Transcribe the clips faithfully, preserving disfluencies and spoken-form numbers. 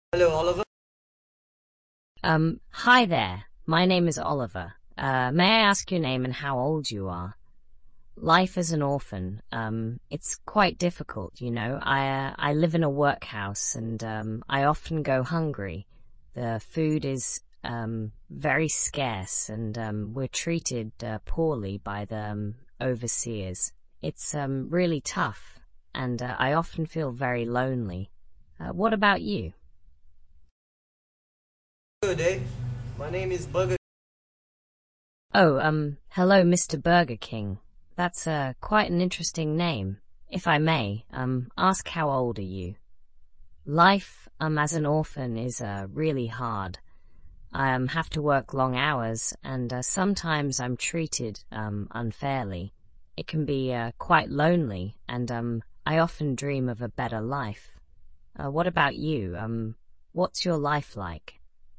Hello, Oliver. Um, hi there. My name is Oliver. Uh, may I ask your name and how old you are? Life as an orphan, um, it's quite difficult, you know. I, uh, I live in a workhouse and, um, I often go hungry. The food is, um, very scarce and, um, we're treated, uh, poorly by the, um, overseers. It's, um, really tough and, uh, I often feel very lonely. Uh, what about you? Good day. My name is Burger. Oh, um, hello, Mister Burger King. That's, uh, quite an interesting name. If I may, um, ask how old are you? Life, um, as an orphan is, uh, really hard. I, um, have to work long hours, and, uh, sometimes I'm treated, um, unfairly. It can be, uh, quite lonely, and, um, I often dream of a better life. Uh, what about you? Um, what's your life like?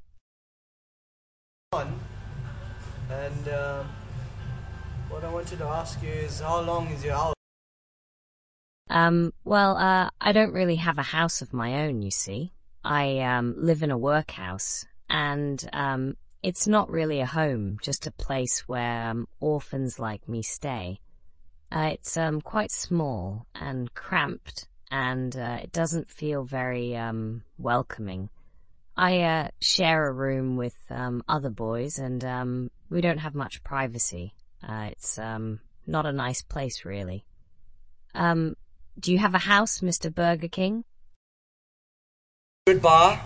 On, and uh, what I wanted to ask you is how long is your house? Um, well, uh, I don't really have a house of my own, you see. I, um, live in a workhouse, and, um, it's not really a home, just a place where, um, orphans like me stay. Uh, it's, um, quite small and cramped, and, uh, it doesn't feel very, um, welcoming. I, uh, share a room with, um, other boys, and, um, we don't have much privacy. Uh, it's, um, not a nice place, really. Um, do you have a house, Mister Burger King? Goodbye.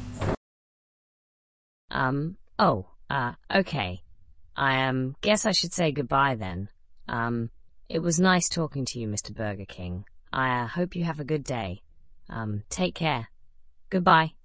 Um, oh, uh, okay. I, um, guess I should say goodbye then. Um, it was nice talking to you, Mister Burger King. I uh, hope you have a good day. Um, take care. Goodbye.